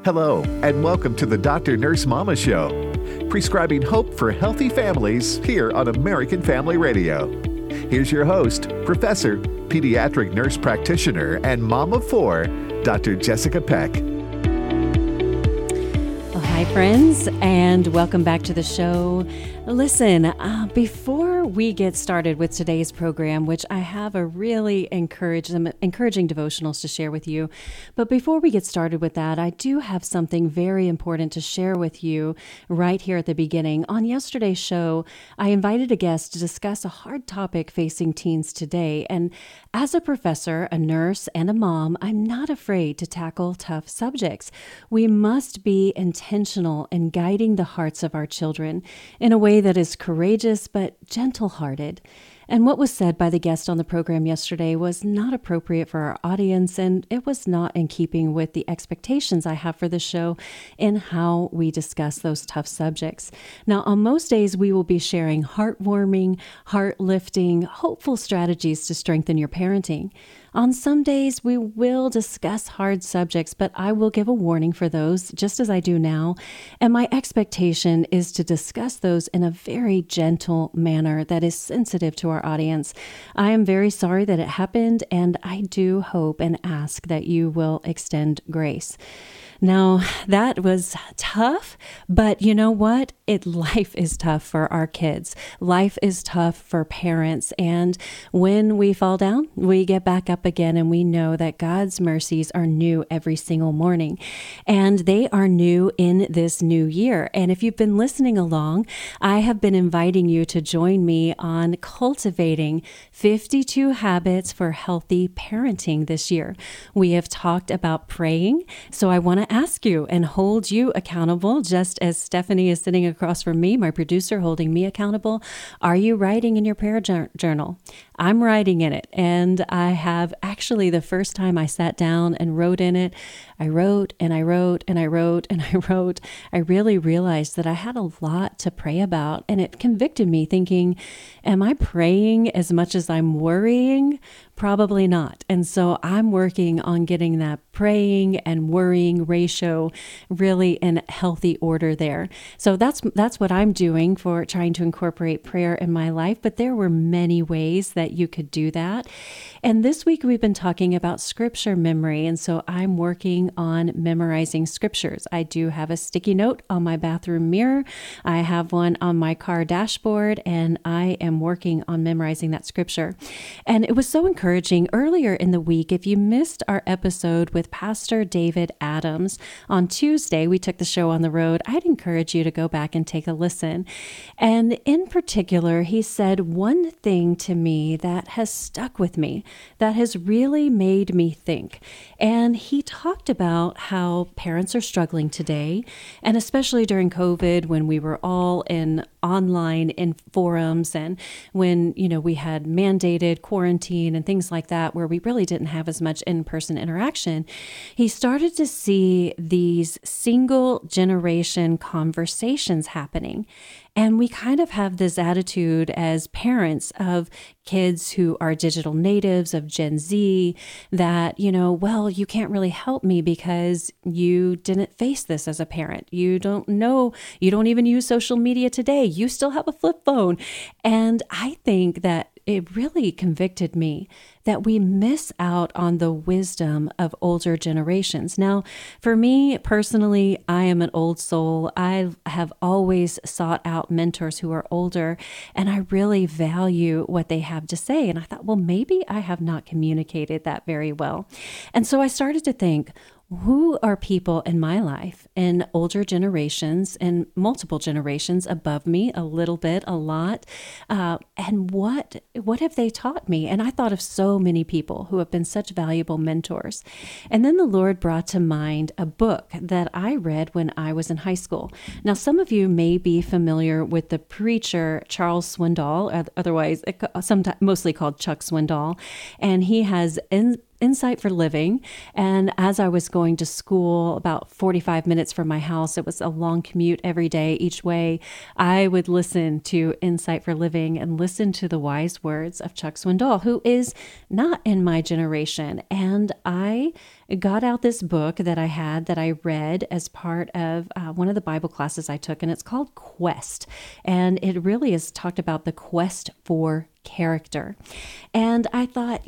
Hello, and welcome to the Dr. Nurse Mama Show, prescribing hope for healthy families here on American Family Radio. Here's your host, Professor, Pediatric Nurse Practitioner, and Mom of Four, Dr. Jessica Peck. Well, hi, friends, and welcome back to the show. Listen, before we get started with today's program, which I have a really encouraging devotionals to share with you, but before we get started with that, I do have something very important to share with you right here at the beginning. On yesterday's show, I invited a guest to discuss a hard topic facing teens today, and as a professor, a nurse, and a mom, I'm not afraid to tackle tough subjects. We must be intentional in guiding the hearts of our children in a way that is courageous but gentle-hearted. And what was said by the guest on the program yesterday was not appropriate for our audience, and it was not in keeping with the expectations I have for the show in how we discuss those tough subjects. Now, on most days, we will be sharing heartwarming, heart-lifting, hopeful strategies to strengthen your parenting. On some days, we will discuss hard subjects, but I will give a warning for those, just as I do now. And my expectation is to discuss those in a very gentle manner that is sensitive to our audience. I am very sorry that it happened, and I do hope and ask that you will extend grace. Now, that was tough, but you know what? Life is tough for our kids. Life is tough for parents. And when we fall down, we get back up again, and we know that God's mercies are new every single morning. And they are new in this new year. And if you've been listening along, I have been inviting you to join me on cultivating 52 habits for healthy parenting this year. We have talked about praying, so I want to ask you and hold you accountable, just as Stephanie is sitting across from me, my producer, holding me accountable. Are you writing in your prayer journal? I'm writing in it, and I have actually, the first time I sat down and wrote in it, I wrote and I wrote and I wrote and I wrote. I really realized that I had a lot to pray about, and it convicted me thinking, am I praying as much as I'm worrying? Probably not. And so I'm working on getting that praying and worrying ratio really in healthy order there. So that's what I'm doing for trying to incorporate prayer in my life. But there were many ways that you could do that. And this week we've been talking about scripture memory. And so I'm working on memorizing scriptures. I do have a sticky note on my bathroom mirror. I have one on my car dashboard, and I am working on memorizing that scripture. And it was so encouraging. Earlier in the week, if you missed our episode with Pastor David Adams on Tuesday, we took the show on the road. I'd encourage you to go back and take a listen. And in particular, he said one thing to me that has stuck with me, that has really made me think. And he talked about how parents are struggling today, and especially during COVID, when we were all online in forums, and when, we had mandated quarantine and things like that, where we really didn't have as much in-person interaction, he started to see these single generation conversations happening. And we kind of have this attitude as parents of kids who are digital natives, of Gen Z, that, well, you can't really help me because you didn't face this as a parent. You don't know, you don't even use social media today. You still have a flip phone. And I think that it really convicted me that we miss out on the wisdom of older generations. Now, for me personally, I am an old soul. I have always sought out mentors who are older, and I really value what they have to say. And I thought, well, maybe I have not communicated that very well. And so I started to think, who are people in my life in older generations and multiple generations above me, a little bit, a lot, and what have they taught me? And I thought of so many people who have been such valuable mentors. And then the Lord brought to mind a book that I read when I was in high school. Now, some of you may be familiar with the preacher Charles Swindoll, otherwise sometimes mostly called Chuck Swindoll, and he has Insight for Living. And as I was going to school about 45 minutes from my house, it was a long commute every day each way, I would listen to Insight for Living and listen to the wise words of Chuck Swindoll, who is not in my generation. And I got out this book that I read as part of one of the Bible classes I took, and it's called Quest. And it really is talked about the quest for character. And I thought,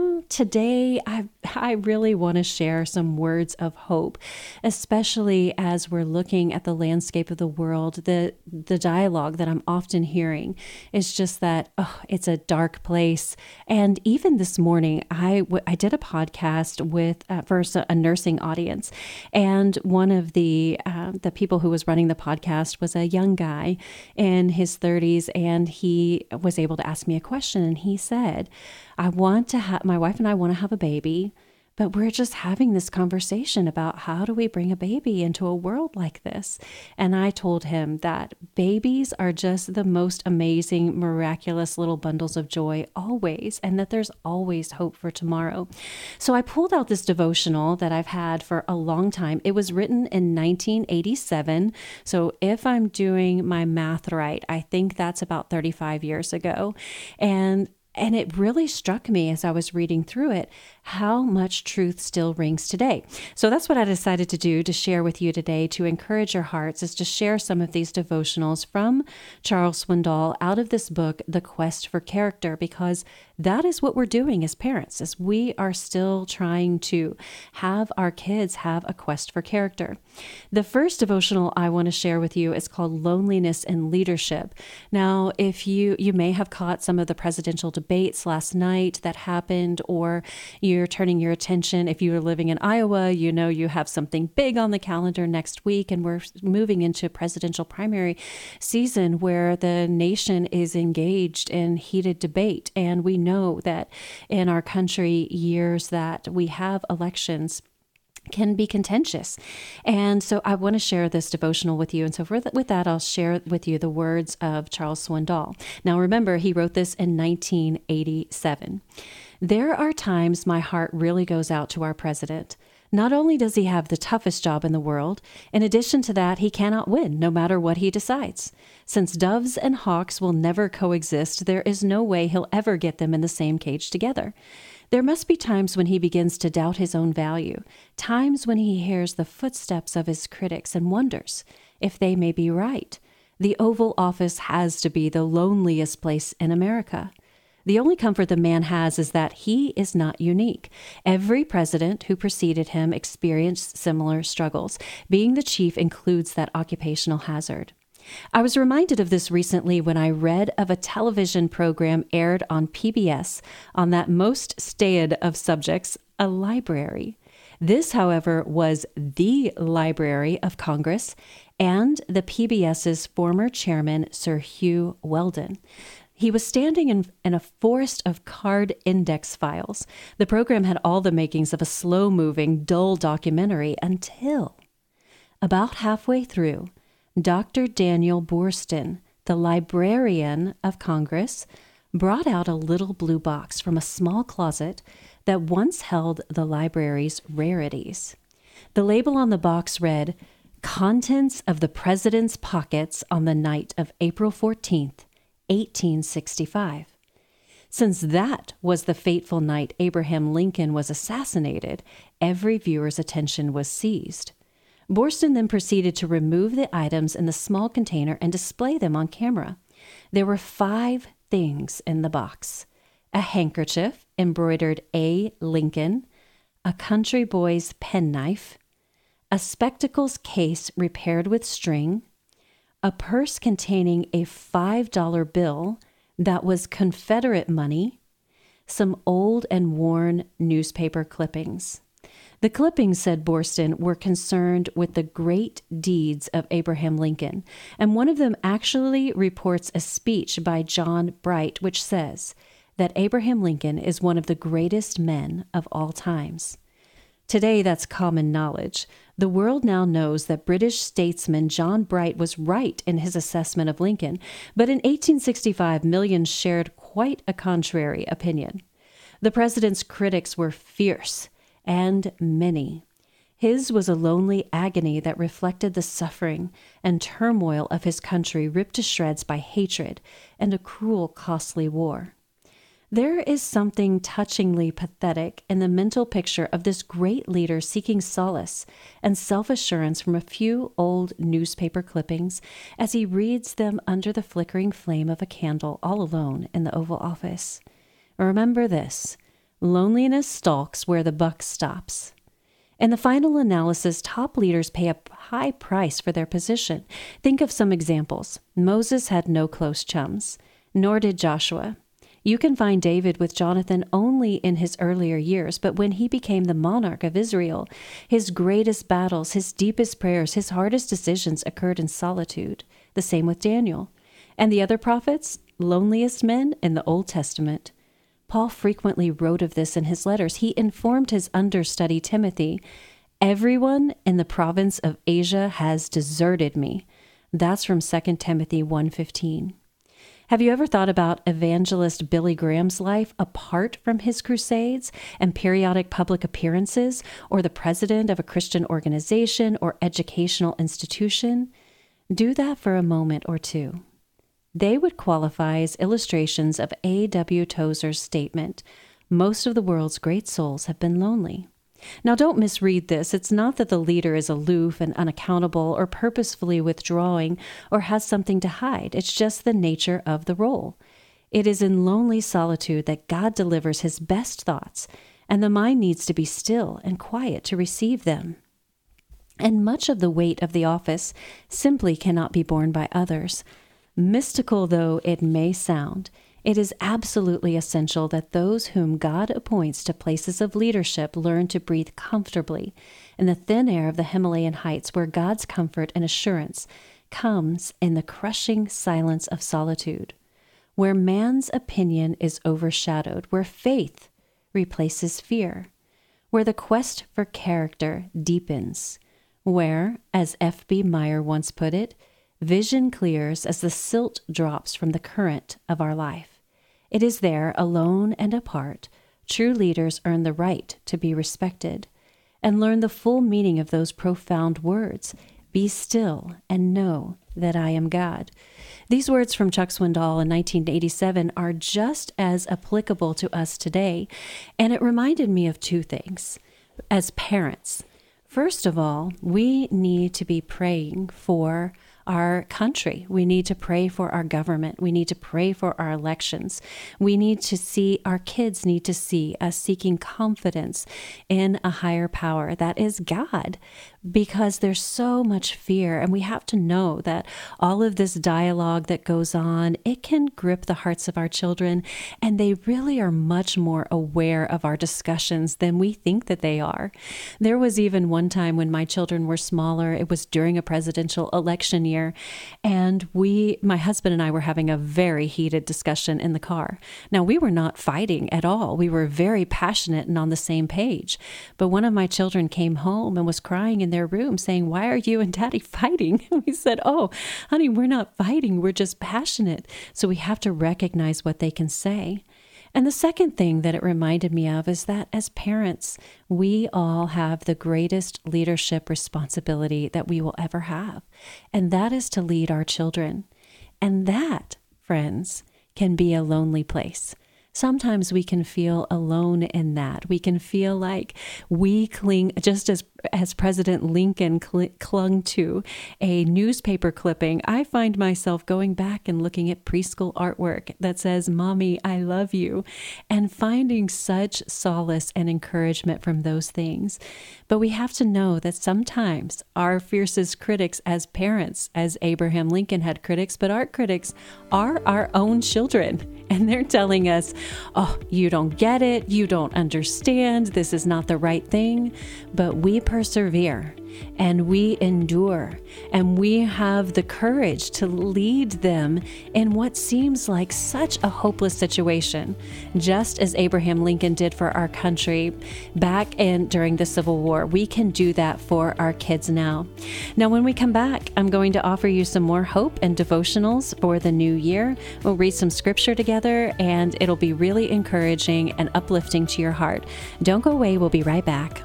today I really want to share some words of hope, especially as we're looking at the landscape of the world. The dialogue that I'm often hearing is just that, it's a dark place. And even this morning, I did a podcast with first a nursing audience, and one of the people who was running the podcast was a young guy in his 30s, and he was able to ask me a question. And he said, my wife and I want to have a baby, but we're just having this conversation about how do we bring a baby into a world like this? And I told him that babies are just the most amazing, miraculous little bundles of joy always, and that there's always hope for tomorrow. So I pulled out this devotional that I've had for a long time. It was written in 1987. So if I'm doing my math right, I think that's about 35 years ago. And it really struck me as I was reading through it, how much truth still rings today. So that's what I decided to do, to share with you today, to encourage your hearts, is to share some of these devotionals from Charles Swindoll out of this book, The Quest for Character, because that is what we're doing as parents, as we are still trying to have our kids have a quest for character. The first devotional I want to share with you is called Loneliness in Leadership. Now, if you may have caught some of the presidential debates last night that happened, or you're turning your attention, if you are living in Iowa, you have something big on the calendar next week, and we're moving into presidential primary season where the nation is engaged in heated debate. And we know that in our country, years that we have elections can be contentious. And so I want to share this devotional with you. And so with that, I'll share with you the words of Charles Swindoll. Now, remember, he wrote this in 1987. There are times my heart really goes out to our president. Not only does he have the toughest job in the world, in addition to that, he cannot win no matter what he decides. Since doves and hawks will never coexist, there is no way he'll ever get them in the same cage together. There must be times when he begins to doubt his own value, times when he hears the footsteps of his critics and wonders if they may be right. The Oval Office has to be the loneliest place in America. The only comfort the man has is that he is not unique. Every president who preceded him experienced similar struggles. Being the chief includes that occupational hazard. I was reminded of this recently when I read of a television program aired on PBS on that most staid of subjects, a library. This, however, was the Library of Congress and the PBS's former chairman, Sir Hugh Weldon. He was standing in a forest of card index files. The program had all the makings of a slow-moving, dull documentary until about halfway through, Dr. Daniel Boorstin, the Librarian of Congress, brought out a little blue box from a small closet that once held the library's rarities. The label on the box read, "Contents of the President's Pockets on the night of April 14th, 1865. Since that was the fateful night Abraham Lincoln was assassinated, every viewer's attention was seized. Boorstin then proceeded to remove the items in the small container and display them on camera. There were 5 things in the box: a handkerchief embroidered A. Lincoln, a country boy's penknife, a spectacles case repaired with string, a purse containing a $5 bill that was Confederate money, some old and worn newspaper clippings. The clippings, said Boorstin, were concerned with the great deeds of Abraham Lincoln, and one of them actually reports a speech by John Bright which says that Abraham Lincoln is one of the greatest men of all times. Today, that's common knowledge. The world now knows that British statesman John Bright was right in his assessment of Lincoln, but in 1865, millions shared quite a contrary opinion. The president's critics were fierce and many. His was a lonely agony that reflected the suffering and turmoil of his country ripped to shreds by hatred and a cruel, costly war. There is something touchingly pathetic in the mental picture of this great leader seeking solace and self-assurance from a few old newspaper clippings as he reads them under the flickering flame of a candle all alone in the Oval Office. Remember this: loneliness stalks where the buck stops. In the final analysis, top leaders pay a high price for their position. Think of some examples. Moses had no close chums, nor did Joshua. You can find David with Jonathan only in his earlier years, but when he became the monarch of Israel, his greatest battles, his deepest prayers, his hardest decisions occurred in solitude. The same with Daniel. And the other prophets, loneliest men in the Old Testament. Paul frequently wrote of this in his letters. He informed his understudy Timothy, "Everyone in the province of Asia has deserted me." That's from 2 Timothy 1:15. Have you ever thought about evangelist Billy Graham's life apart from his crusades and periodic public appearances, or the president of a Christian organization or educational institution? Do that for a moment or two. They would qualify as illustrations of A.W. Tozer's statement, "Most of the world's great souls have been lonely." Now, don't misread this. It's not that the leader is aloof and unaccountable or purposefully withdrawing or has something to hide. It's just the nature of the role. It is in lonely solitude that God delivers his best thoughts, and the mind needs to be still and quiet to receive them. And much of the weight of the office simply cannot be borne by others. Mystical though it may sound, it is absolutely essential that those whom God appoints to places of leadership learn to breathe comfortably in the thin air of the Himalayan heights, where God's comfort and assurance comes in the crushing silence of solitude, where man's opinion is overshadowed, where faith replaces fear, where the quest for character deepens, where, as F.B. Meyer once put it, vision clears as the silt drops from the current of our life. It is there, alone and apart, true leaders earn the right to be respected and learn the full meaning of those profound words, "Be still and know that I am God." These words from Chuck Swindoll in 1987 are just as applicable to us today, and it reminded me of two things. As parents, first of all, we need to be praying for our country. We need to pray for our government. We need to pray for our elections. We need to see, our kids need to see us seeking confidence in a higher power that is God, because there's so much fear. And we have to know that all of this dialogue that goes on, it can grip the hearts of our children, and they really are much more aware of our discussions than we think that they are. There was even one time when my children were smaller. It was during a presidential election year, and my husband and I were having a very heated discussion in the car. Now, we were not fighting at all. We were very passionate and on the same page. But one of my children came home and was crying in their room saying, "Why are you and Daddy fighting?" We said, "Oh, honey, we're not fighting. We're just passionate." So we have to recognize what they can say. And the second thing that it reminded me of is that as parents, we all have the greatest leadership responsibility that we will ever have. And that is to lead our children. And that, friends, can be a lonely place. Sometimes we can feel alone in that. We can feel like we cling, just as President Lincoln clung to a newspaper clipping. I find myself going back and looking at preschool artwork that says, "Mommy, I love you," and finding such solace and encouragement from those things. But we have to know that sometimes our fiercest critics as parents, as Abraham Lincoln had critics, but our critics are our own children. And they're telling us, "Oh, you don't get it. You don't understand. This is not the right thing." But we persevere. and we endure, and we have the courage to lead them in what seems like such a hopeless situation, just as Abraham Lincoln did for our country back during the Civil War. We can do that for our kids now. Now, when we come back, I'm going to offer you some more hope and devotionals for the new year. We'll read some scripture together, and it'll be really encouraging and uplifting to your heart. Don't go away. We'll be right back.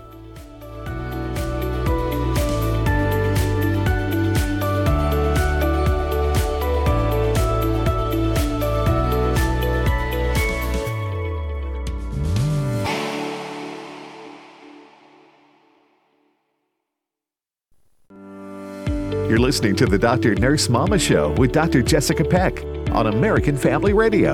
You're listening to the Dr. Nurse Mama Show with Dr. Jessica Peck on American Family Radio.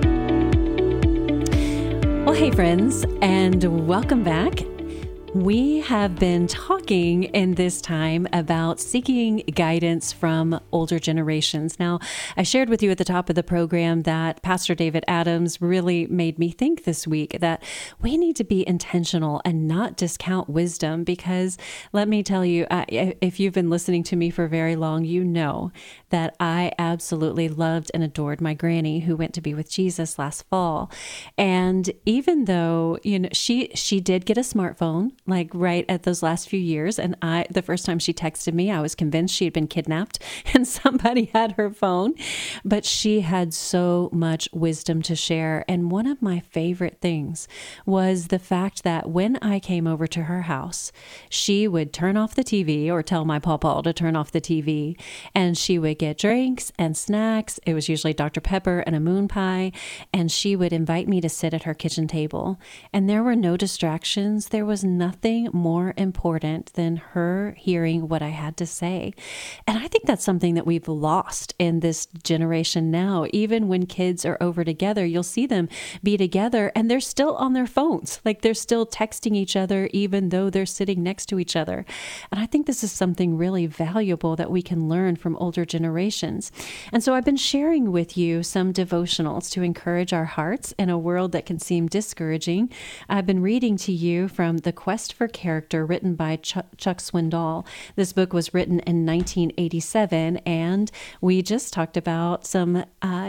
Well, hey friends, and welcome back. We have been talking in this time about seeking guidance from older generations. Now, I shared with you at the top of the program that Pastor David Adams really made me think this week that we need to be intentional and not discount wisdom, because let me tell you, if you've been listening to me for very long, you know that I absolutely loved and adored my granny who went to be with Jesus last fall. And even though, she did get a smartphone, like right at those last few years. And the first time she texted me, I was convinced she had been kidnapped and somebody had her phone, but she had so much wisdom to share. And one of my favorite things was the fact that when I came over to her house, she would turn off the TV or tell my pawpaw to turn off the TV, and she would get drinks and snacks. It was usually Dr. Pepper and a moon pie, and she would invite me to sit at her kitchen table. And there were no distractions. There was nothing more important than her hearing what I had to say. And I think that's something that we've lost in this generation now. Even when kids are over together, you'll see them be together and they're still on their phones. Like they're still texting each other, even though they're sitting next to each other. And I think this is something really valuable that we can learn from older generations. And so I've been sharing with you some devotionals to encourage our hearts in a world that can seem discouraging. I've been reading to you from The Quest for Character, written by Chuck Swindoll. This book was written in 1987, and we just talked about some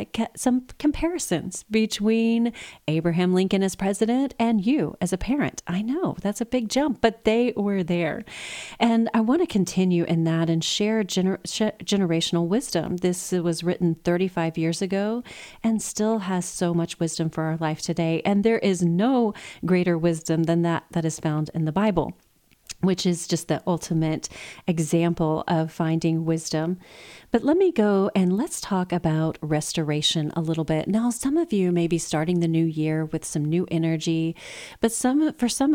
comparisons between Abraham Lincoln as president and you as a parent. I know that's a big jump, but they were there. And I want to continue in that and share generational wisdom. This was written 35 years ago and still has so much wisdom for our life today. And there is no greater wisdom than that is found in the Bible, which is just the ultimate example of finding wisdom. But let me go and let's talk about restoration a little bit. Now, some of you may be starting the new year with some new energy, but for some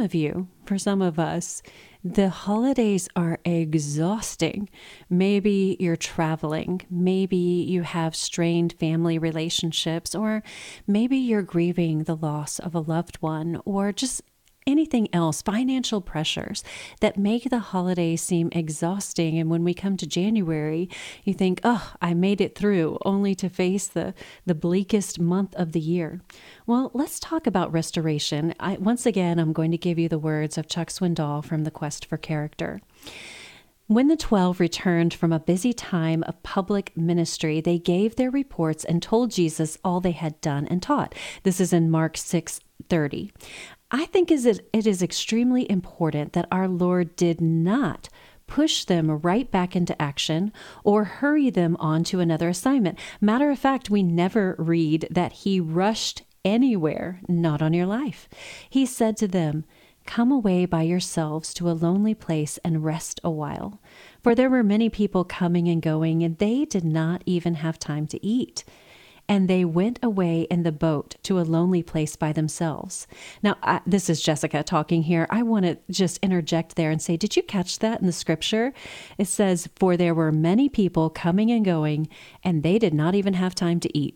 of us, the holidays are exhausting. Maybe you're traveling, maybe you have strained family relationships, or maybe you're grieving the loss of a loved one, or just anything else, financial pressures that make the holidays seem exhausting. And when we come to January, you think, oh, I made it through, only to face the bleakest month of the year. Well, let's talk about restoration. Once again, I'm going to give you the words of Chuck Swindoll from The Quest for Character. When the 12 returned from a busy time of public ministry, they gave their reports and told Jesus all they had done and taught. This is in Mark 6:30. I think it is extremely important that our Lord did not push them right back into action or hurry them on to another assignment. Matter of fact, we never read that he rushed anywhere, not on your life. He said to them, "Come away by yourselves to a lonely place and rest a while." For there were many people coming and going, and they did not even have time to eat. And they went away in the boat to a lonely place by themselves. Now, this is Jessica talking here. I want to just interject there and say, did you catch that in the scripture? It says, for there were many people coming and going, and they did not even have time to eat.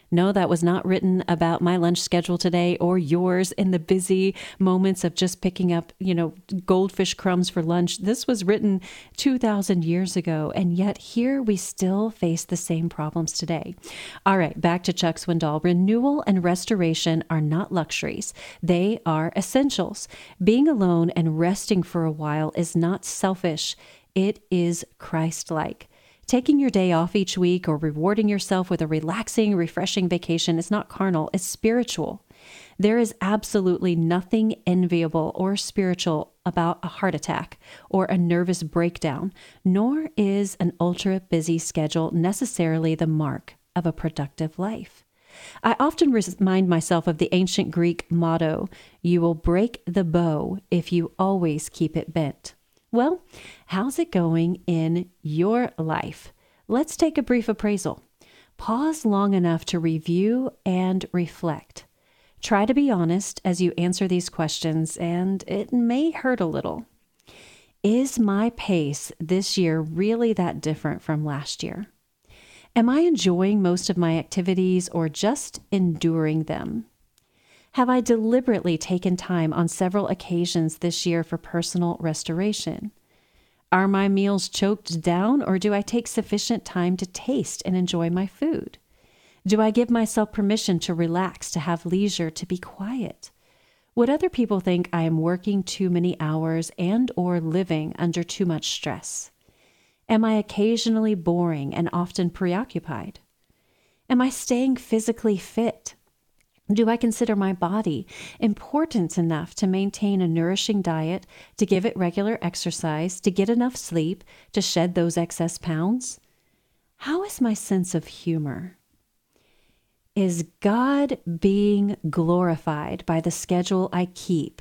No, that was not written about my lunch schedule today or yours in the busy moments of just picking up, goldfish crumbs for lunch. This was written 2,000 years ago, and yet here we still face the same problems today. All right, back to Chuck Swindoll. Renewal and restoration are not luxuries. They are essentials. Being alone and resting for a while is not selfish. It is Christ-like. Taking your day off each week or rewarding yourself with a relaxing, refreshing vacation is not carnal, it's spiritual. There is absolutely nothing enviable or spiritual about a heart attack or a nervous breakdown, nor is an ultra-busy schedule necessarily the mark of a productive life. I often remind myself of the ancient Greek motto, "You will break the bow if you always keep it bent." Well, how's it going in your life? Let's take a brief appraisal. Pause long enough to review and reflect. Try to be honest as you answer these questions, and it may hurt a little. Is my pace this year really that different from last year? Am I enjoying most of my activities or just enduring them? Have I deliberately taken time on several occasions this year for personal restoration? Are my meals choked down, or do I take sufficient time to taste and enjoy my food? Do I give myself permission to relax, to have leisure, to be quiet? Would other people think I am working too many hours and or living under too much stress? Am I occasionally boring and often preoccupied? Am I staying physically fit? Do I consider my body important enough to maintain a nourishing diet, to give it regular exercise, to get enough sleep, to shed those excess pounds? How is my sense of humor? Is God being glorified by the schedule I keep,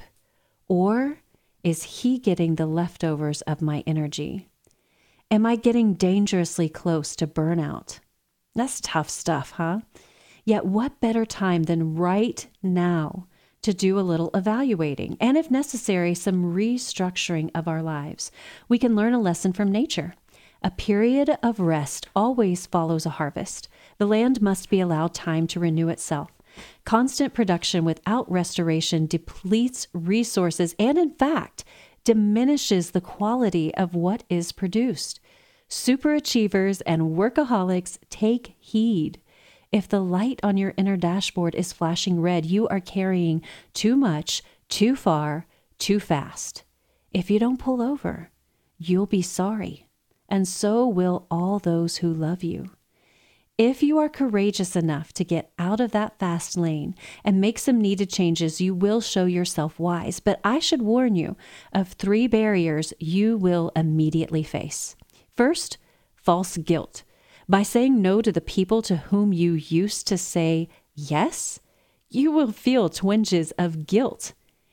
or is He getting the leftovers of my energy? Am I getting dangerously close to burnout? That's tough stuff, huh? Yet what better time than right now to do a little evaluating and, if necessary, some restructuring of our lives. We can learn a lesson from nature. A period of rest always follows a harvest. The land must be allowed time to renew itself. Constant production without restoration depletes resources and, in fact, diminishes the quality of what is produced. Superachievers and workaholics, take heed. If the light on your inner dashboard is flashing red, you are carrying too much, too far, too fast. If you don't pull over, you'll be sorry, and so will all those who love you. If you are courageous enough to get out of that fast lane and make some needed changes, you will show yourself wise. But I should warn you of 3 barriers you will immediately face. First, false guilt. By saying no to the people to whom you used to say yes, you will feel twinges of guilt.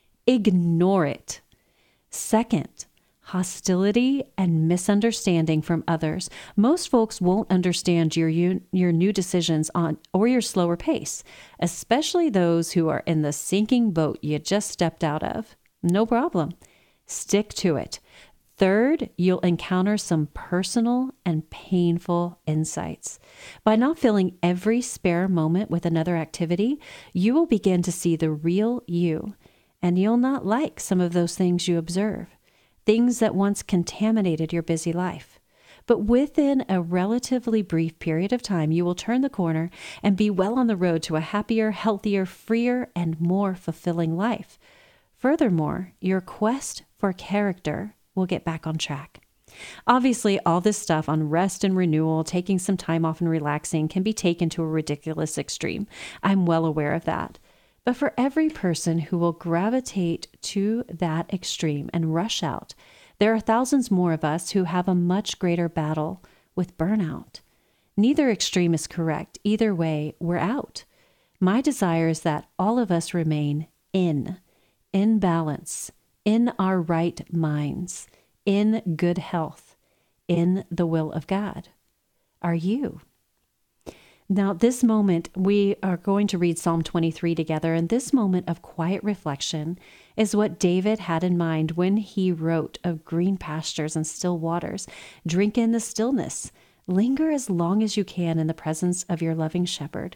Ignore it. Second, hostility and misunderstanding from others. Most folks won't understand your new decisions or your slower pace, especially those who are in the sinking boat you just stepped out of. No problem. Stick to it. Third, you'll encounter some personal and painful insights. By not filling every spare moment with another activity, you will begin to see the real you, and you'll not like some of those things you observe, things that once contaminated your busy life. But within a relatively brief period of time, you will turn the corner and be well on the road to a happier, healthier, freer, and more fulfilling life. Furthermore, your quest for character will get back on track. Obviously, all this stuff on rest and renewal, taking some time off and relaxing, can be taken to a ridiculous extreme. I'm well aware of that. But for every person who will gravitate to that extreme and rush out, there are thousands more of us who have a much greater battle with burnout. Neither extreme is correct. Either way, we're out. My desire is that all of us remain in balance, in our right minds, in good health, in the will of God. Are you? Now, this moment, we are going to read Psalm 23 together, and this moment of quiet reflection is what David had in mind when he wrote of green pastures and still waters. Drink in the stillness. Linger as long as you can in the presence of your loving shepherd.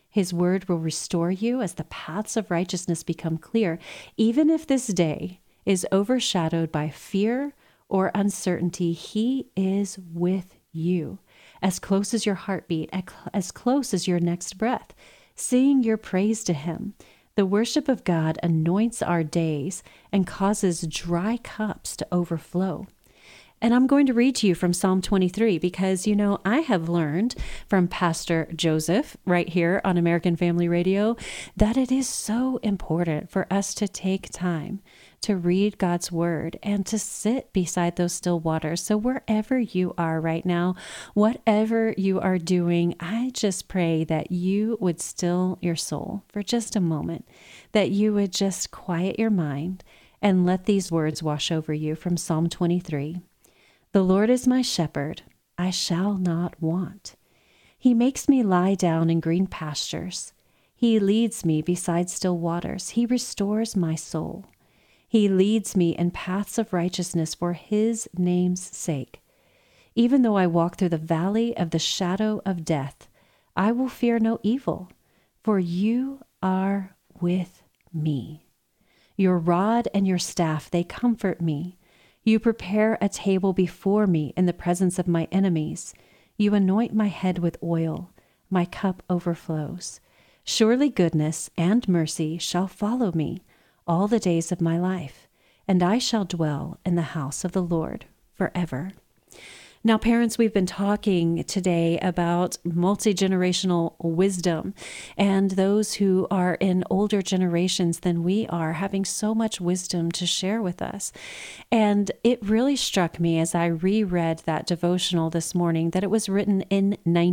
His word will restore you as the paths of righteousness become clear, even if this day is overshadowed by fear or uncertainty. He is with you, as close as your heartbeat, as close as your next breath. Sing your praise to him. The worship of God anoints our days and causes dry cups to overflow. And I'm going to read to you from Psalm 23 because, I have learned from Pastor Joseph right here on American Family Radio that it is so important for us to take time to read God's word and to sit beside those still waters. So wherever you are right now, whatever you are doing, I just pray that you would still your soul for just a moment, that you would just quiet your mind and let these words wash over you from Psalm 23. The Lord is my shepherd, I shall not want. He makes me lie down in green pastures. He leads me beside still waters. He restores my soul. He leads me in paths of righteousness for his name's sake. Even though I walk through the valley of the shadow of death, I will fear no evil, for you are with me. Your rod and your staff, they comfort me. You prepare a table before me in the presence of my enemies. You anoint my head with oil. My cup overflows. Surely goodness and mercy shall follow me all the days of my life, and I shall dwell in the house of the Lord forever. Now, parents, we've been talking today about multi-generational wisdom and those who are in older generations than we are having so much wisdom to share with us. And it really struck me as I reread that devotional this morning that it was written in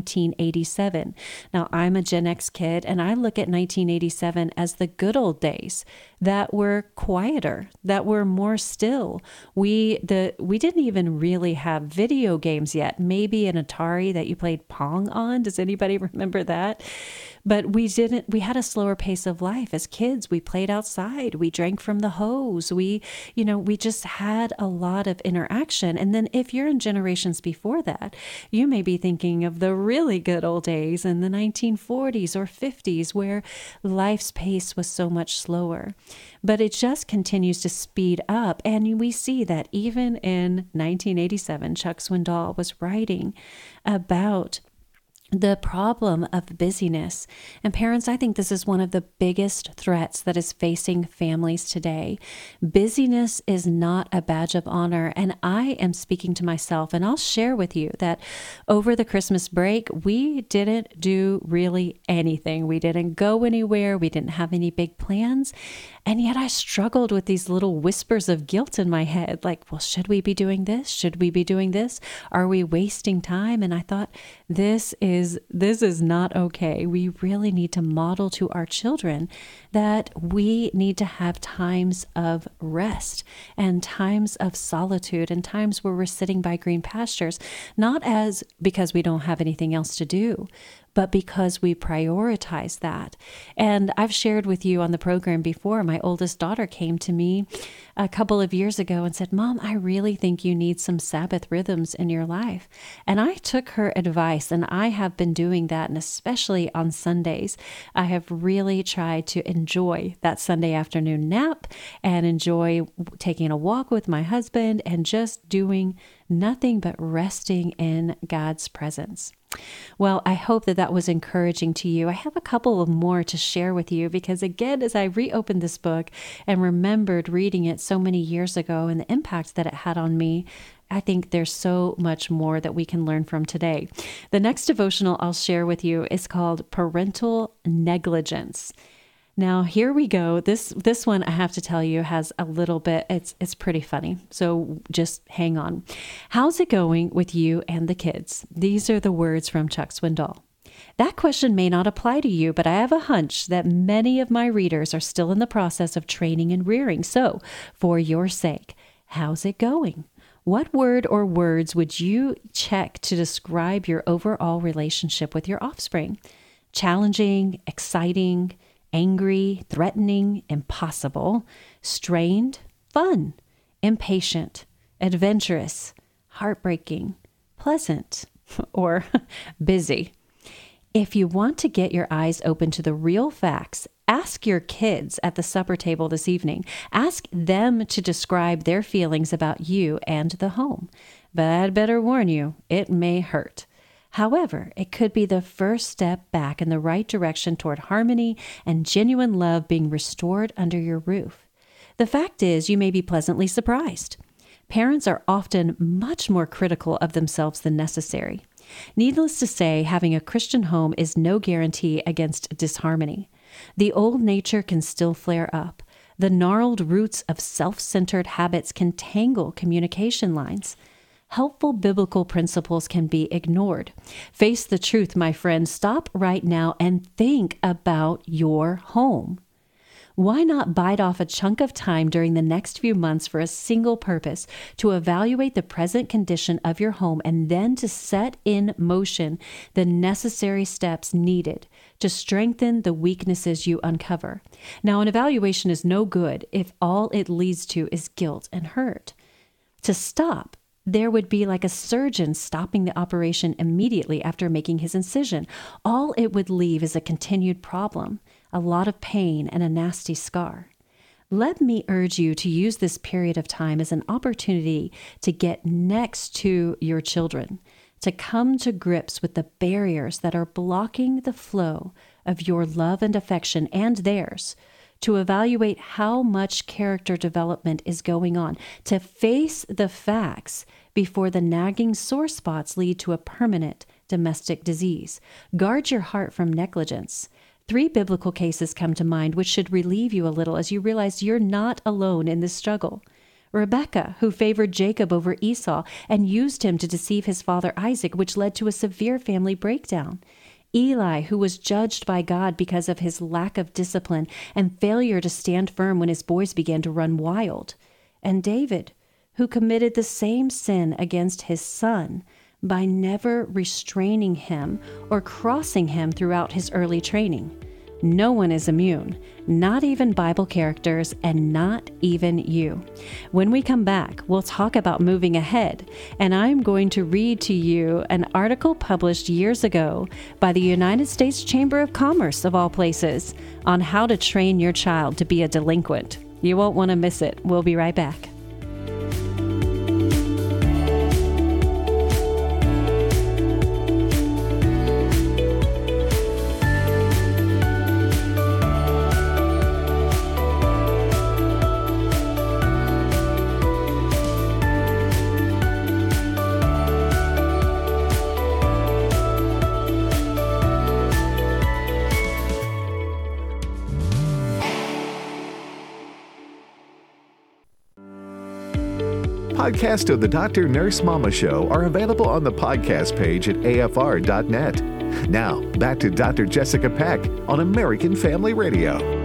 1987. Now, I'm a Gen X kid, and I look at 1987 as the good old days that were quieter, that were more still. We didn't even really have video games yet. Maybe an Atari that you played Pong on. Does anybody remember that? But we had a slower pace of life. As kids, we played outside. We drank from the hose. We just had a lot of interaction. And then if you're in generations before that, you may be thinking of the really good old days in the 1940s or 50s where life's pace was so much slower. But it just continues to speed up. And we see that even in 1987, Chuck Swindoll was writing about the problem of busyness. And parents, I think this is one of the biggest threats that is facing families today. Busyness is not a badge of honor. And I am speaking to myself, and I'll share with you that over the Christmas break, we didn't do really anything. We didn't go anywhere. We didn't have any big plans. And yet I struggled with these little whispers of guilt in my head, like, well, should we be doing this? Should we be doing this? Are we wasting time? And I thought, this is not okay. We really need to model to our children that we need to have times of rest and times of solitude and times where we're sitting by green pastures, not as because we don't have anything else to do, but because we prioritize that. And I've shared with you on the program before, my oldest daughter came to me a couple of years ago and said, Mom, I really think you need some Sabbath rhythms in your life. And I took her advice, and I have been doing that, and especially on Sundays, I have really tried to enjoy that Sunday afternoon nap and enjoy taking a walk with my husband and just doing nothing but resting in God's presence. Well, I hope that was encouraging to you. I have a couple of more to share with you because, again, as I reopened this book and remembered reading it so many years ago and the impact that it had on me, I think there's so much more that we can learn from today. The next devotional I'll share with you is called Parental Negligence. Now, here we go. This one, I have to tell you, has a little bit, it's pretty funny. So just hang on. How's it going with you and the kids? These are the words from Chuck Swindoll. That question may not apply to you, but I have a hunch that many of my readers are still in the process of training and rearing. So, for your sake, how's it going? What word or words would you check to describe your overall relationship with your offspring? Challenging, exciting, angry, threatening, impossible, strained, fun, impatient, adventurous, heartbreaking, pleasant, or busy. If you want to get your eyes open to the real facts, ask your kids at the supper table this evening. Ask them to describe their feelings about you and the home. But I'd better warn you, it may hurt. However, it could be the first step back in the right direction toward harmony and genuine love being restored under your roof. The fact is, you may be pleasantly surprised. Parents are often much more critical of themselves than necessary. Needless to say, having a Christian home is no guarantee against disharmony. The old nature can still flare up. The gnarled roots of self-centered habits can tangle communication lines. Helpful biblical principles can be ignored. Face the truth, my friend. Stop right now and think about your home. Why not bite off a chunk of time during the next few months for a single purpose, to evaluate the present condition of your home and then to set in motion the necessary steps needed to strengthen the weaknesses you uncover? Now, an evaluation is no good if all it leads to is guilt and hurt. To stop, there would be like a surgeon stopping the operation immediately after making his incision. All it would leave is a continued problem, a lot of pain, and a nasty scar. Let me urge you to use this period of time as an opportunity to get next to your children, to come to grips with the barriers that are blocking the flow of your love and affection and theirs, to evaluate how much character development is going on, to face the facts before the nagging sore spots lead to a permanent domestic disease. Guard your heart from negligence. 3 biblical cases come to mind which should relieve you a little as you realize you're not alone in this struggle. Rebekah, who favored Jacob over Esau and used him to deceive his father Isaac, which led to a severe family breakdown. Eli, who was judged by God because of his lack of discipline and failure to stand firm when his boys began to run wild. And David, who committed the same sin against his son by never restraining him or crossing him throughout his early training. No one is immune, not even Bible characters and not even you. When we come back, we'll talk about moving ahead, and I'm going to read to you an article published years ago by the United States Chamber of Commerce, of all places, on how to train your child to be a delinquent. You won't want to miss it. We'll be right back. Podcasts of the Dr. Nurse Mama Show are available on the podcast page at afr.net. Now, back to Dr. Jessica Peck on American Family Radio.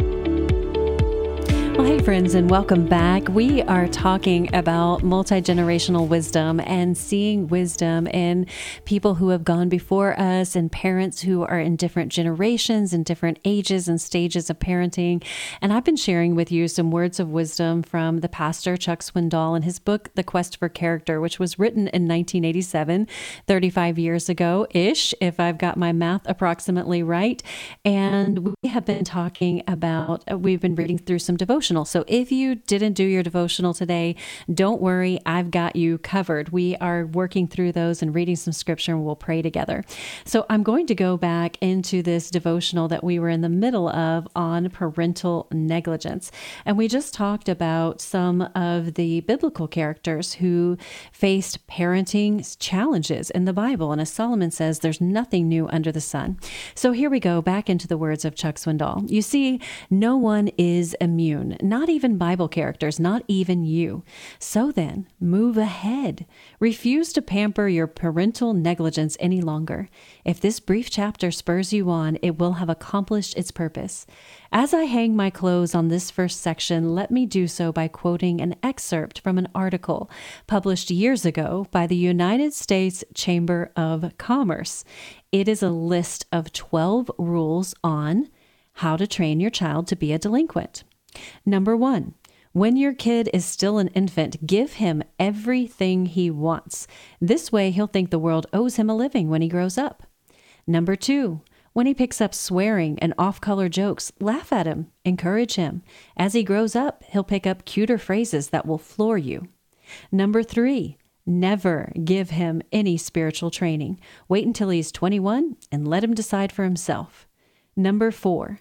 Well, hey, friends, and welcome back. We are talking about multi-generational wisdom and seeing wisdom in people who have gone before us and parents who are in different generations and different ages and stages of parenting. And I've been sharing with you some words of wisdom from the pastor Chuck Swindoll in his book, The Quest for Character, which was written in 1987, 35 years ago-ish, if I've got my math approximately right. And we have been talking about, we've been reading through some devotions. So if you didn't do your devotional today, don't worry, I've got you covered. We are working through those and reading some scripture, and we'll pray together. So I'm going to go back into this devotional that we were in the middle of on parental negligence. And we just talked about some of the biblical characters who faced parenting challenges in the Bible. And as Solomon says, there's nothing new under the sun. So here we go, back into the words of Chuck Swindoll. You see, no one is immune. Not even Bible characters, not even you. So then, move ahead. Refuse to pamper your parental negligence any longer. If this brief chapter spurs you on, it will have accomplished its purpose. As I hang my close on this first section, let me do so by quoting an excerpt from an article published years ago by the United States Chamber of Commerce. It is a list of 12 rules on how to train your child to be a delinquent. Number 1, when your kid is still an infant, give him everything he wants. This way, he'll think the world owes him a living when he grows up. Number 2, When he picks up swearing and off-color jokes, laugh at him, encourage him. As he grows up, he'll pick up cuter phrases that will floor you. Number 3, never give him any spiritual training. Wait until he's 21 and let him decide for himself. Number 4,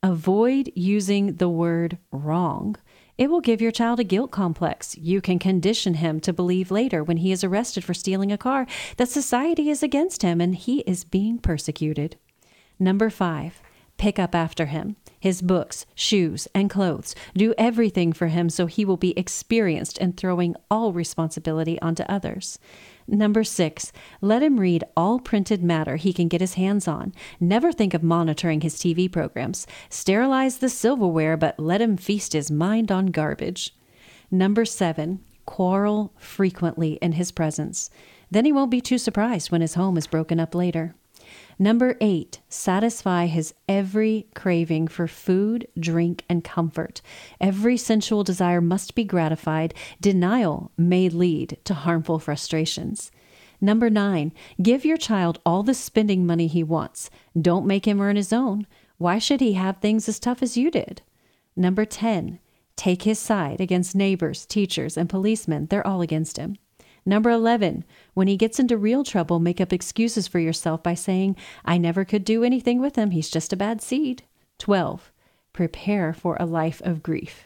avoid using the word wrong. It will give your child a guilt complex. You can condition him to believe later when he is arrested for stealing a car that society is against him and he is being persecuted. Number 5, pick up after him. His books, shoes, and clothes. Do everything for him so he will be experienced in throwing all responsibility onto others. Number 6, let him read all printed matter he can get his hands on. Never think of monitoring his TV programs. Sterilize the silverware, but let him feast his mind on garbage. Number 7, quarrel frequently in his presence. Then he won't be too surprised when his home is broken up later. Number 8, satisfy his every craving for food, drink, and comfort. Every sensual desire must be gratified. Denial may lead to harmful frustrations. Number 9, give your child all the spending money he wants. Don't make him earn his own. Why should he have things as tough as you did? Number 10, take his side against neighbors, teachers, and policemen. They're all against him. Number 11, when he gets into real trouble, make up excuses for yourself by saying, I never could do anything with him. He's just a bad seed. 12, prepare for a life of grief.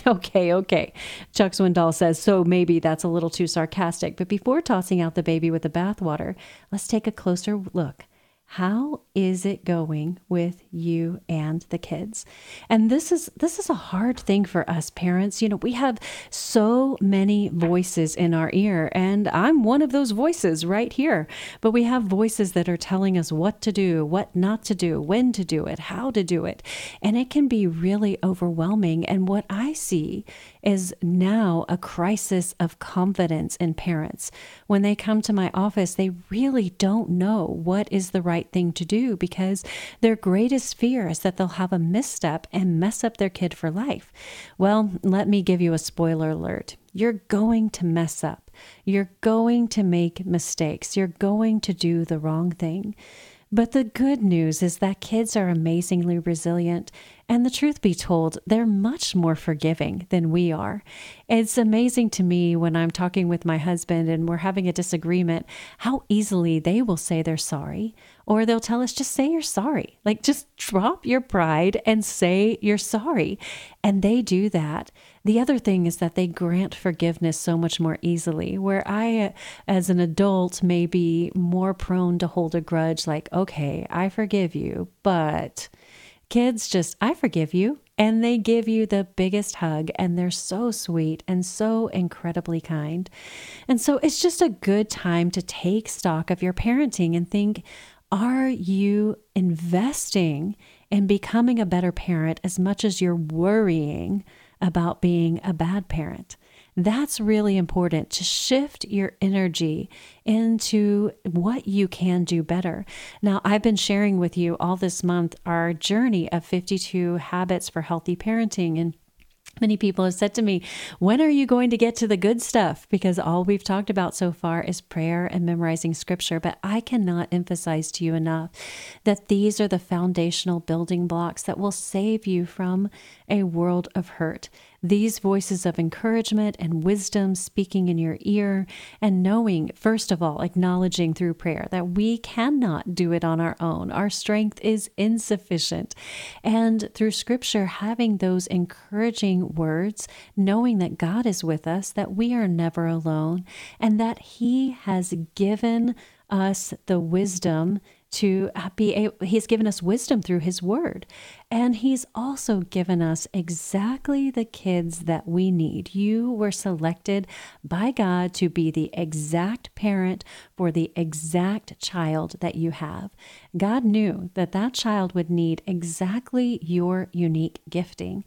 Okay. Chuck Swindoll says, so maybe that's a little too sarcastic. But before tossing out the baby with the bathwater, let's take a closer look. How is it going with you and the kids? And this is a hard thing for us parents. You know, we have so many voices in our ear, and I'm one of those voices right here. But we have voices that are telling us what to do, what not to do, when to do it, how to do it. And it can be really overwhelming. And what I see is now a crisis of confidence in parents. When they come to my office, they really don't know what is the right thing to do because their greatest fear is that they'll have a misstep and mess up their kid for life. Well, let me give you a spoiler alert. You're going to mess up. You're going to make mistakes. You're going to do the wrong thing. But the good news is that kids are amazingly resilient. And the truth be told, they're much more forgiving than we are. It's amazing to me when I'm talking with my husband and we're having a disagreement, how easily they will say they're sorry. Or they'll tell us, just say you're sorry. Like, just drop your pride and say you're sorry. And they do that. The other thing is that they grant forgiveness so much more easily, where I, as an adult, may be more prone to hold a grudge like, okay, I forgive you, but kids just, I forgive you. And they give you the biggest hug, and they're so sweet and so incredibly kind. And so it's just a good time to take stock of your parenting and think, are you investing in becoming a better parent as much as you're worrying about being a bad parent? That's really important, to shift your energy into what you can do better. Now, I've been sharing with you all this month our journey of 52 habits for healthy parenting, and many people have said to me, when are you going to get to the good stuff? Because all we've talked about so far is prayer and memorizing scripture. But I cannot emphasize to you enough that these are the foundational building blocks that will save you from a world of hurt. These voices of encouragement and wisdom speaking in your ear, and knowing, first of all, acknowledging through prayer that we cannot do it on our own. Our strength is insufficient. And through scripture, having those encouraging words, knowing that God is with us, that we are never alone, and that He has given us the wisdom to be able, He's given us wisdom through His word. And He's also given us exactly the kids that we need. You were selected by God to be the exact parent for the exact child that you have. God knew that that child would need exactly your unique gifting.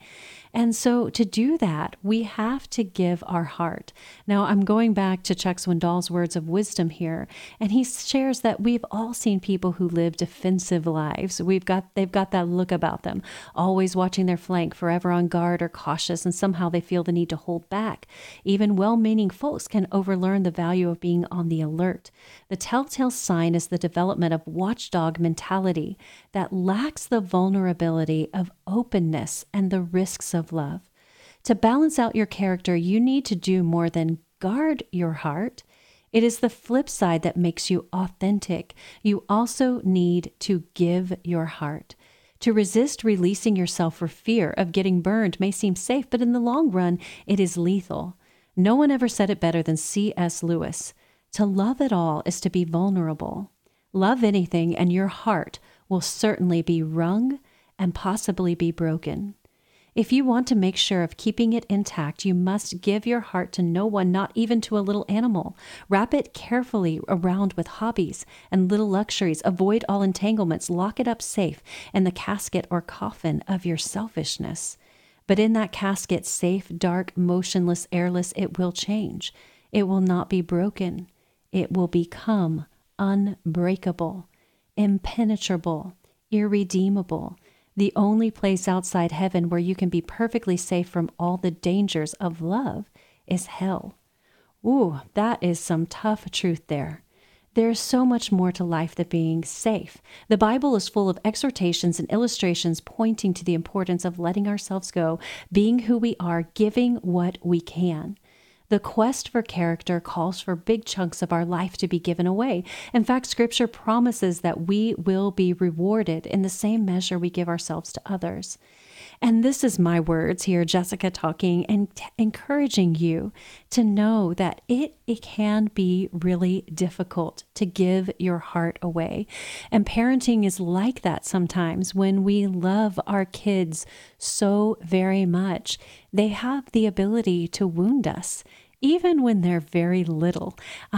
And so to do that, we have to give our heart. Now, I'm going back to Chuck Swindoll's words of wisdom here, and he shares that we've all seen people who live defensive lives. They've got that look about them, always watching their flank, forever on guard or cautious, and somehow they feel the need to hold back. Even well-meaning folks can overlearn the value of being on the alert. The telltale sign is the development of watchdog mentality that lacks the vulnerability of openness and the risks of love. To balance out your character, you need to do more than guard your heart. It is the flip side that makes you authentic. You also need to give your heart. To resist releasing yourself for fear of getting burned may seem safe, but in the long run, it is lethal. No one ever said it better than C.S. Lewis. To love at all is to be vulnerable. Love anything, and your heart will certainly be wrung and possibly be broken. If you want to make sure of keeping it intact, you must give your heart to no one, not even to a little animal. Wrap it carefully around with hobbies and little luxuries. Avoid all entanglements. Lock it up safe in the casket or coffin of your selfishness. But in that casket, safe, dark, motionless, airless, it will change. It will not be broken. It will become unbreakable, impenetrable, irredeemable. The only place outside heaven where you can be perfectly safe from all the dangers of love is hell. Ooh, that is some tough truth there. There's so much more to life than being safe. The Bible is full of exhortations and illustrations pointing to the importance of letting ourselves go, being who we are, giving what we can. The quest for character calls for big chunks of our life to be given away. In fact, Scripture promises that we will be rewarded in the same measure we give ourselves to others. And this is my words here, Jessica talking and encouraging you to know that it can be really difficult to give your heart away. And parenting is like that sometimes when we love our kids so very much. They have the ability to wound us. Even when they're very little.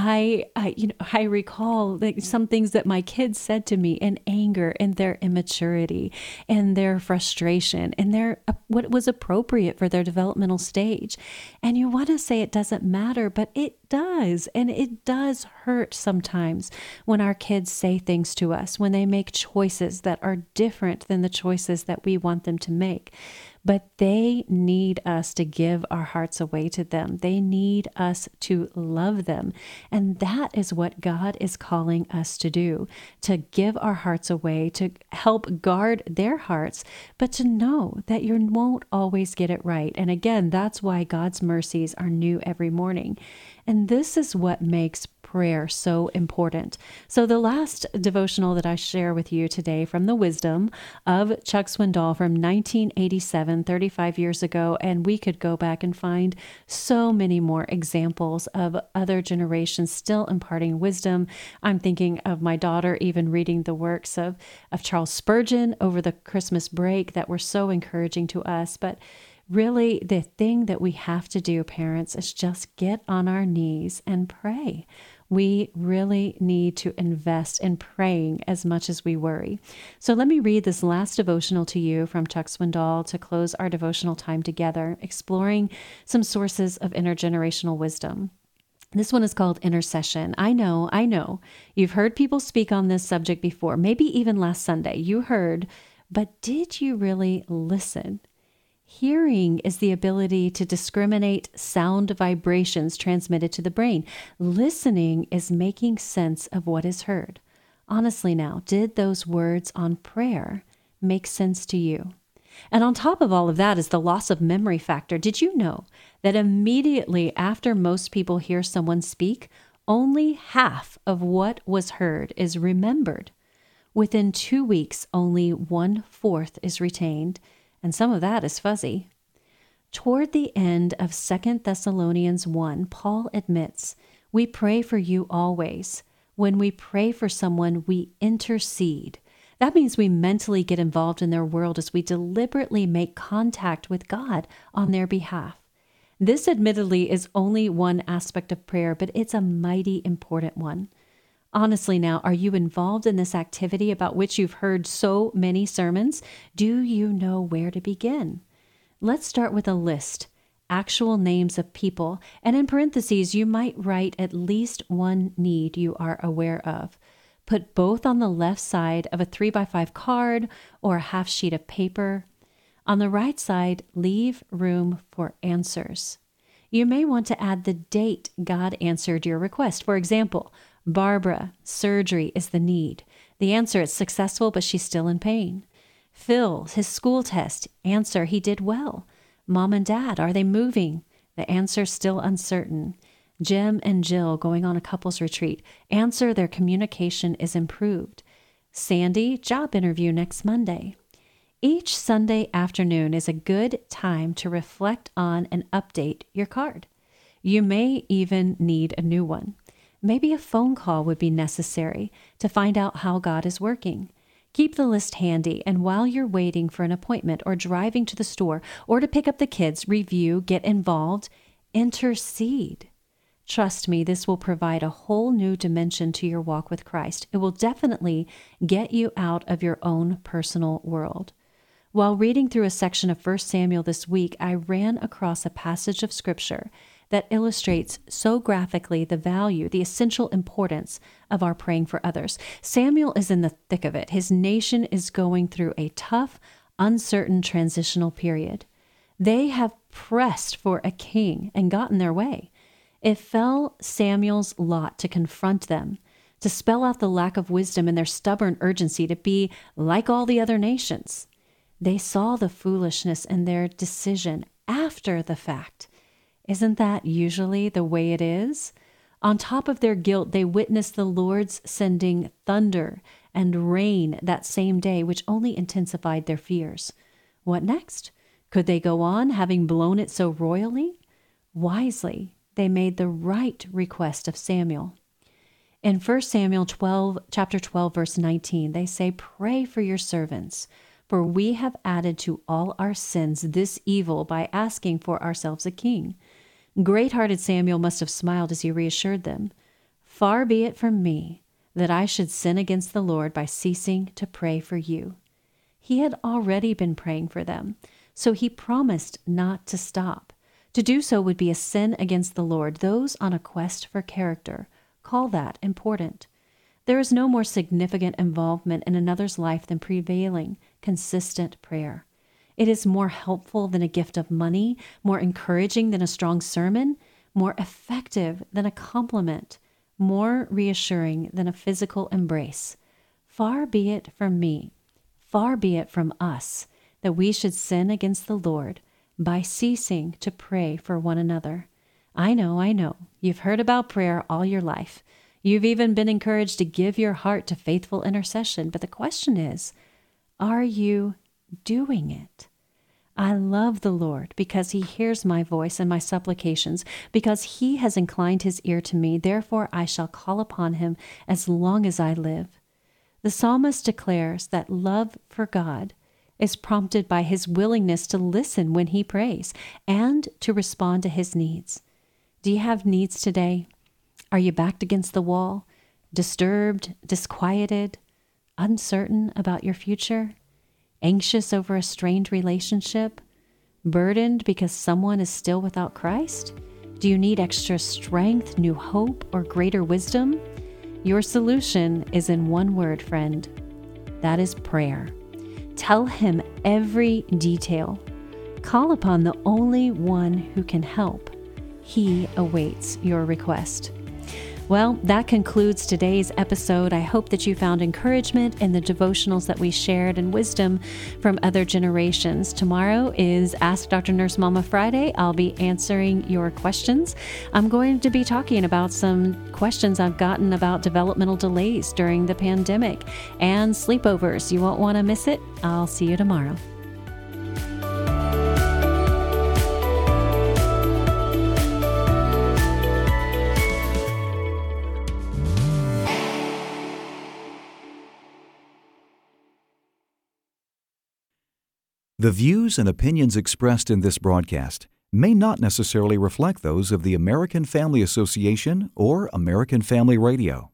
I recall some things that my kids said to me in anger and their immaturity and their frustration and what was appropriate for their developmental stage. And you want to say it doesn't matter, but it does. And it does hurt sometimes when our kids say things to us, when they make choices that are different than the choices that we want them to make. But they need us to give our hearts away to them. They need us to love them. And that is what God is calling us to do, to give our hearts away, to help guard their hearts, but to know that you won't always get it right. And again, that's why God's mercies are new every morning. And this is what makes prayer so important. So the last devotional that I share with you today from the wisdom of Chuck Swindoll from 1987, 35 years ago, and we could go back and find so many more examples of other generations still imparting wisdom. I'm thinking of my daughter even reading the works of Charles Spurgeon over the Christmas break that were so encouraging to us. But really, the thing that we have to do, parents, is just get on our knees and pray. We really need to invest in praying as much as we worry. So let me read this last devotional to you from Chuck Swindoll to close our devotional time together, exploring some sources of intergenerational wisdom. This one is called Intercession. I know. You've heard people speak on this subject before, maybe even last Sunday. You heard, but did you really listen? Hearing is the ability to discriminate sound vibrations transmitted to the brain. Listening is making sense of what is heard. Honestly now, did those words on prayer make sense to you? And on top of all of that is the loss of memory factor. Did you know that immediately after most people hear someone speak, only half of what was heard is remembered? Within 2 weeks, only 1/4 is retained, and some of that is fuzzy. Toward the end of 2 Thessalonians 1, Paul admits, "We pray for you always. When we pray for someone, we intercede." That means we mentally get involved in their world as we deliberately make contact with God on their behalf. This admittedly is only one aspect of prayer, but it's a mighty important one. Honestly now, are you involved in this activity about which you've heard so many sermons? Do you know where to begin? Let's start with a list, actual names of people, and in parentheses, you might write at least one need you are aware of. Put both on the left side of a 3x5 card or a half sheet of paper. On the right side, leave room for answers. You may want to add the date God answered your request. For example, Barbara, surgery is the need. The answer is successful, but she's still in pain. Phil, his school test. Answer, he did well. Mom and Dad, are they moving? The answer, still uncertain. Jim and Jill going on a couples retreat. Answer, their communication is improved. Sandy, job interview next Monday. Each Sunday afternoon is a good time to reflect on and update your card. You may even need a new one. Maybe a phone call would be necessary to find out how God is working. Keep the list handy, and while you're waiting for an appointment or driving to the store or to pick up the kids, review, get involved, intercede. Trust me, this will provide a whole new dimension to your walk with Christ. It will definitely get you out of your own personal world. While reading through a section of 1 Samuel this week, I ran across a passage of Scripture that illustrates so graphically the value, the essential importance of our praying for others. Samuel is in the thick of it. His nation is going through a tough, uncertain transitional period. They have pressed for a king and gotten their way. It fell Samuel's lot to confront them, to spell out the lack of wisdom and their stubborn urgency to be like all the other nations. They saw the foolishness in their decision after the fact. Isn't that usually the way it is? On top of their guilt, they witnessed the Lord's sending thunder and rain that same day, which only intensified their fears. What next? Could they go on, having blown it so royally? Wisely, they made the right request of Samuel. In 1 Samuel chapter 12, verse 19, they say, "Pray for your servants, for we have added to all our sins this evil by asking for ourselves a king." Great-hearted Samuel must have smiled as he reassured them. "Far be it from me that I should sin against the Lord by ceasing to pray for you." He had already been praying for them, so he promised not to stop. To do so would be a sin against the Lord. Those on a quest for character call that important. There is no more significant involvement in another's life than prevailing, consistent prayer. It is more helpful than a gift of money, more encouraging than a strong sermon, more effective than a compliment, more reassuring than a physical embrace. Far be it from me, far be it from us, that we should sin against the Lord by ceasing to pray for one another. I know, you've heard about prayer all your life. You've even been encouraged to give your heart to faithful intercession, but the question is, are you doing it? I love the Lord because he hears my voice and my supplications, because he has inclined his ear to me. Therefore, I shall call upon him as long as I live. The psalmist declares that love for God is prompted by his willingness to listen when he prays and to respond to his needs. Do you have needs today? Are you backed against the wall, disturbed, disquieted, uncertain about your future? Anxious over a strained relationship? Burdened because someone is still without Christ? Do you need extra strength, new hope, or greater wisdom? Your solution is in one word, friend. That is prayer. Tell him every detail. Call upon the only one who can help. He awaits your request. Well, that concludes today's episode. I hope that you found encouragement in the devotionals that we shared and wisdom from other generations. Tomorrow is Ask Dr. Nurse Mama Friday. I'll be answering your questions. I'm going to be talking about some questions I've gotten about developmental delays during the pandemic and sleepovers. You won't want to miss it. I'll see you tomorrow. The views and opinions expressed in this broadcast may not necessarily reflect those of the American Family Association or American Family Radio.